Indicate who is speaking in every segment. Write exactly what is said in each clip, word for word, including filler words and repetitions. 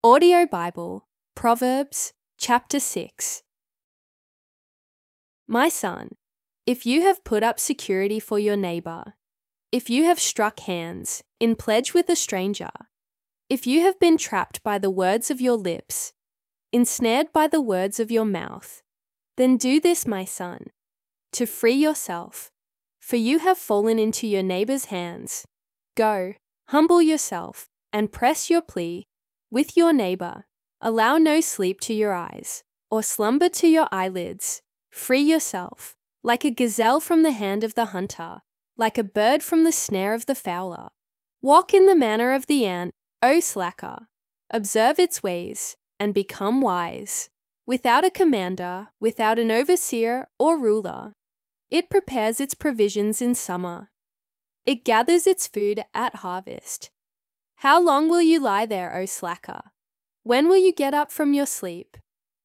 Speaker 1: Audio Bible, Proverbs, chapter six. My son, if you have put up security for your neighbor, if you have struck hands in pledge with a stranger, if you have been trapped by the words of your lips, ensnared by the words of your mouth, then do this, my son, to free yourself, for you have fallen into your neighbor's hands. Go, humble yourself, and press your plea with your neighbor. Allow no sleep to your eyes, or slumber to your eyelids. Free yourself, like a gazelle from the hand of the hunter, like a bird from the snare of the fowler. Walk in the manner of the ant, O slacker. Observe its ways, and become wise. Without a commander, without an overseer or ruler, it prepares its provisions in summer. It gathers its food at harvest. How long will you lie there, O slacker? When will you get up from your sleep?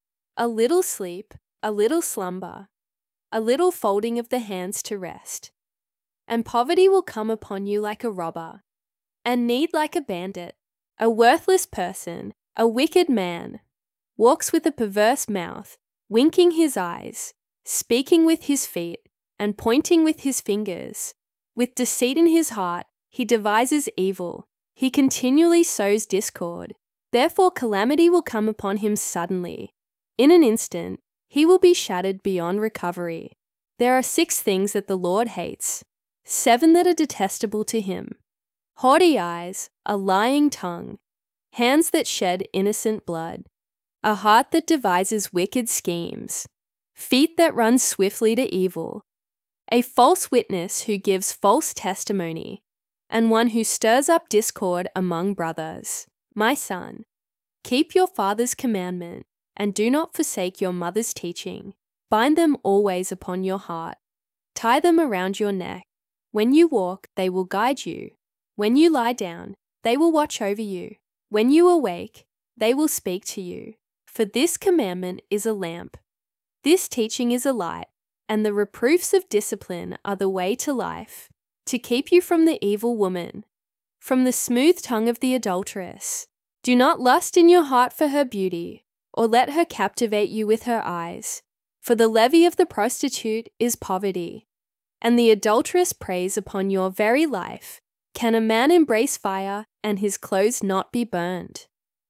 Speaker 1: A little sleep, a little slumber, a little folding of the hands to rest. And poverty will come upon you like a robber, and need like a bandit. A worthless person, a wicked man, walks with a perverse mouth, winking his eyes, speaking with his feet, and pointing with his fingers. With deceit in his heart, he devises evil. He continually sows discord. Therefore calamity will come upon him suddenly. In an instant, he will be shattered beyond recovery. There are six things that the Lord hates, seven that are detestable to him: haughty eyes, a lying tongue, hands that shed innocent blood, a heart that devises wicked schemes, feet that run swiftly to evil, a false witness who gives false testimony, and one who stirs up discord among brothers. My son, keep your father's commandment, and do not forsake your mother's teaching. Bind them always upon your heart. Tie them around your neck. When you walk, they will guide you. When you lie down, they will watch over you. When you awake, they will speak to you. For this commandment is a lamp. This teaching is a light, and the reproofs of discipline are the way to life, to keep you from the evil woman, from the smooth tongue of the adulteress. Do not lust in your heart for her beauty, or let her captivate you with her eyes. For the levy of the prostitute is poverty, and the adulteress preys upon your very life. Can a man embrace fire and his clothes not be burned?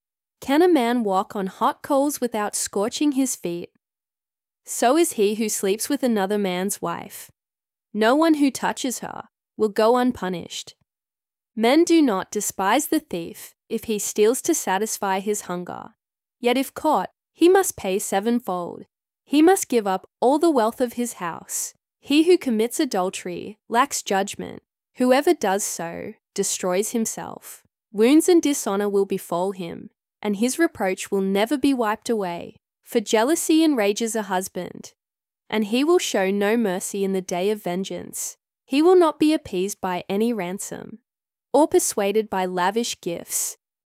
Speaker 1: Can a man walk on hot coals without scorching his feet? So is he who sleeps with another man's wife. No one who touches her will go unpunished. Men do not despise the thief if he steals to satisfy his hunger. Yet if caught, he must pay sevenfold. He must give up all the wealth of his house. He who commits adultery lacks judgment. Whoever does so destroys himself. Wounds and dishonor will befall him, and his reproach will never be wiped away. For jealousy enrages a husband, and he will show no mercy in the day of vengeance. He will not be appeased by any ransom, or persuaded by lavish gifts.